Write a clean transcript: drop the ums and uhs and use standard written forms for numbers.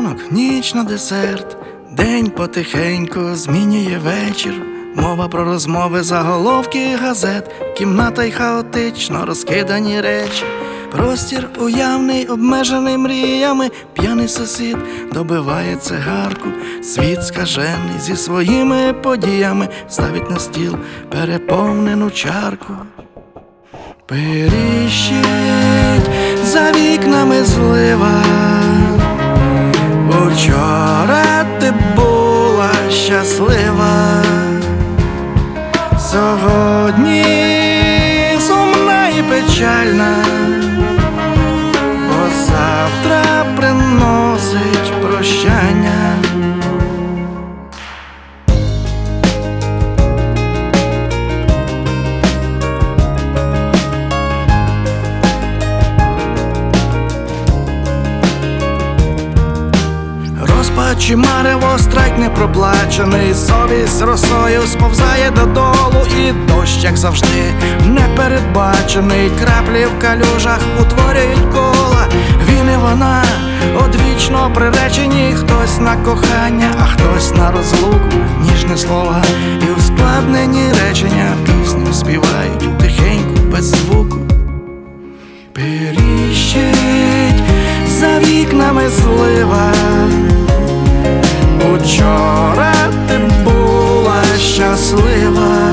ранок, ніч на десерт, день потихеньку змінює вечір. Мова про розмови, заголовки газет, кімната й хаотично розкидані речі. Простір уявний, обмежений мріями, п'яний сусід добиває цигарку. Світ скажений зі своїми подіями ставить на стіл переповнену чарку. Періщить за вікнами злива. Учора ти була щаслива, сьогодні сумна і печальна, бо завтра приносить прощання. Розпач і марево, страйк непроплачений, совість росою сповзає додолу, і дощ, як завжди, непередбачений. Краплі в калюжах утворюють кола. Він і вона одвічно приречені, хтось на кохання, а хтось на розлуку. Ніжні слова і ускладнені речення, пісню співають тихенько, без звуку. Періщить за вікнами злива. Учора ти була щаслива,